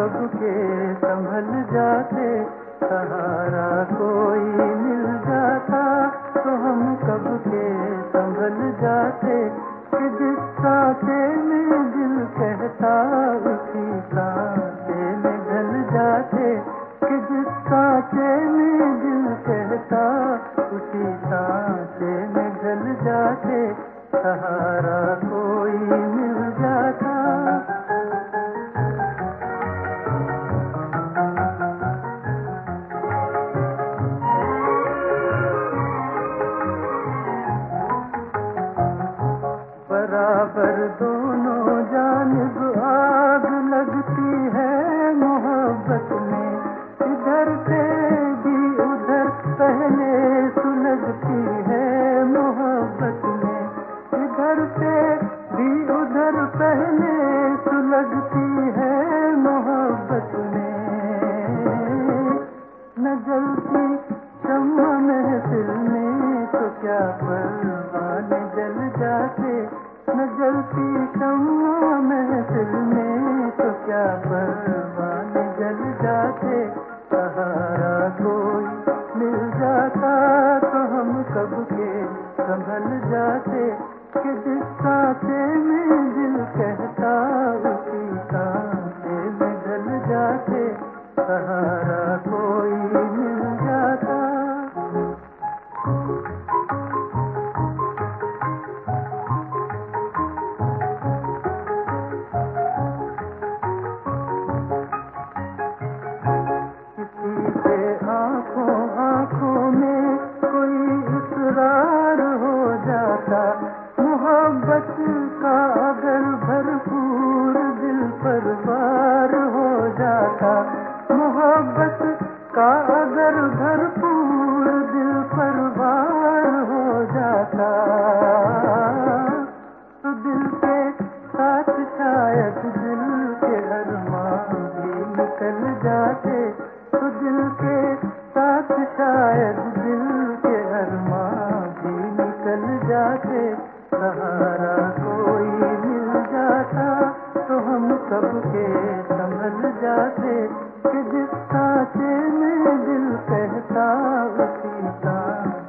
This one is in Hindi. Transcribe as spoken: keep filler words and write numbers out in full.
कब के संभल जाते, सहारा कोई मिल जाता तो हम कब के संभल जाते। कि जिस सांचे में दिल कहता उसी सांचे में ढल जाते। कि जिस सांचे में दिल कहता उसी सांचे में ढल जाते, सहारा कोई मिल जाता। बराबर दोनों जानिब आग लगती है मोहब्बत में, इधर से भी उधर पहले सुलगती है मोहब्बत में। इधर से भी उधर पहले सुलगती है मोहब्बत में। न जलती शम्मा महफिल में तो क्या परवाने जल जाते। न जलती शम्मा महफिल में तो क्या परवाने जल जाते। सहारा कोई मिल जाता तो हम कब के संभल जाते। कि जिस सांचे में दिल कहता उसी सांचे में ढल जाते, सहारा कोई मिल जाता। किसी के आंखों आंखों में कोई इकरार हो जाता, मोहब्बत का अगर भरपूर दिल पर वार हो जाता। मोहब्बत का अगर भरपूर दिल पर वार हो जाता, तो दिल के साथ शायद दिल के अरमान भी निकल जाते। तो दिल के साथ शायद दिल के अरमान भी निकल जाते। सहारा कोई मिल जाता तो हम कब के संभल जाते। कि जिस सांचे में दिल कहता उसी सांचे